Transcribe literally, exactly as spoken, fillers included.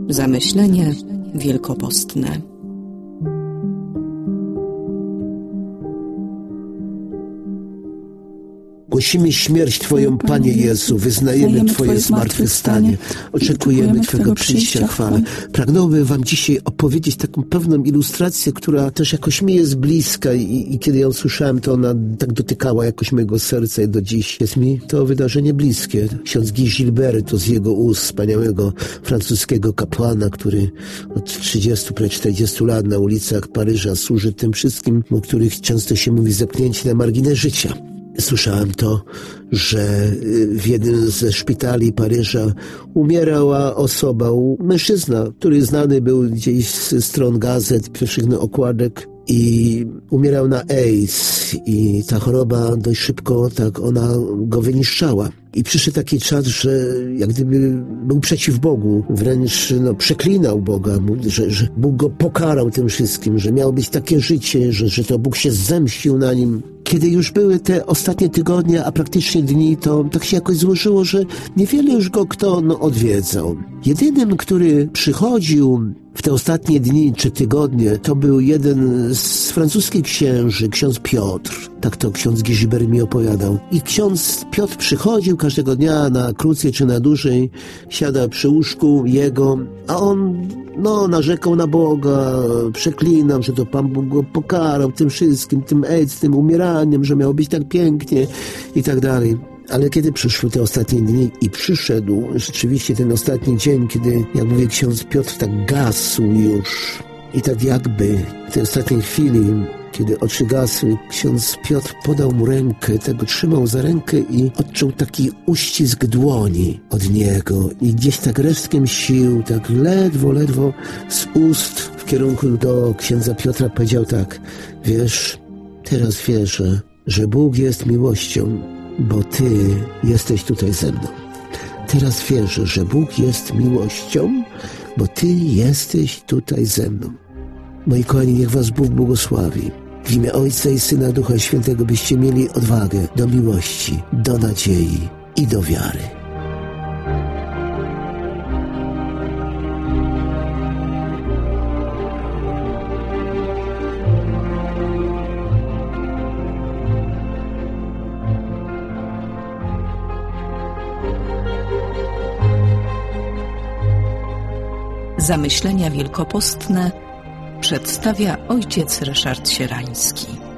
Zamyślenie wielkopostne. Głosimy śmierć Twoją, Panie Jezu, wyznajemy Twoje zmartwychwstanie, oczekujemy Twego przyjścia chwały. Pragnąłbym Wam dzisiaj opowiedzieć taką pewną ilustrację, która też jakoś mi jest bliska i, i kiedy ją słyszałem, to ona tak dotykała jakoś mojego serca i do dziś jest mi to wydarzenie bliskie. Ksiądz Guy Gilbert, to z jego ust, wspaniałego francuskiego kapłana, który od trzydziestu, prawie czterdziestu lat na ulicach Paryża służy tym wszystkim, o których często się mówi zepchnięci na margines życia. Słyszałem to, że w jednym ze szpitali Paryża umierała osoba, mężczyzna, który znany był gdzieś z stron gazet, pierwszych okładek i umierał na AIDS i ta choroba dość szybko tak ona go wyniszczała. I przyszedł taki czas, że jak gdyby był przeciw Bogu, wręcz no, przeklinał Boga, że, że Bóg go pokarał tym wszystkim, że miało być takie życie, że, że to Bóg się zemścił na nim. Kiedy już były te ostatnie tygodnie, a praktycznie dni, to tak się jakoś złożyło, że niewiele już go kto no, odwiedzał. Jedynym, który przychodził w te ostatnie dni czy tygodnie, to był jeden z francuskich księży, ksiądz Piotr. Tak to ksiądz Guy Gilbert mi opowiadał. I ksiądz Piotr przychodził każdego dnia na krócej czy na dłużej, siada przy łóżku jego, a on no narzekał na Boga, przeklinał, że to Pan Bóg go pokarał tym wszystkim, tym AIDS, tym umieraniem, że miało być tak pięknie i tak dalej. Ale kiedy przyszły te ostatnie dni i przyszedł rzeczywiście ten ostatni dzień, kiedy, jak mówię, ksiądz Piotr tak gasł już i tak jakby w tej ostatniej chwili, kiedy oczy gasły, ksiądz Piotr podał mu rękę, tego trzymał za rękę i odczuł taki uścisk dłoni od niego i gdzieś tak resztkiem sił, tak ledwo, ledwo z ust w kierunku do księdza Piotra powiedział tak: wiesz, teraz wierzę, że Bóg jest miłością, bo Ty jesteś tutaj ze mną. Teraz wierzę, że Bóg jest miłością, bo Ty jesteś tutaj ze mną. Moi kochani, niech Was Bóg błogosławi. W imię Ojca i Syna, Ducha Świętego, byście mieli odwagę do miłości, do nadziei i do wiary. Zamyślenia wielkopostne przedstawia ojciec Ryszard Sierański.